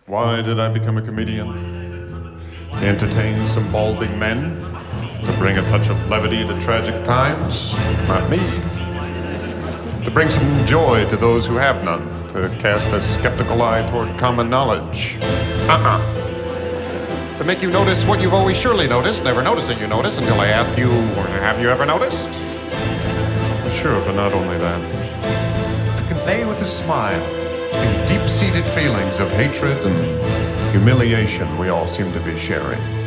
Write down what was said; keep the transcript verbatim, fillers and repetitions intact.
Why did I become a comedian? To entertain some balding men? To bring a touch of levity to tragic times? Not me. To bring some joy to those who have none. To cast a skeptical eye toward common knowledge. Uh-uh. To make you notice what you've always surely noticed, never noticing you notice until I ask you, have you ever noticed? Sure, but not only that. To convey with a smile these deep-seated feelings of hatred and humiliation we all seem to be sharing.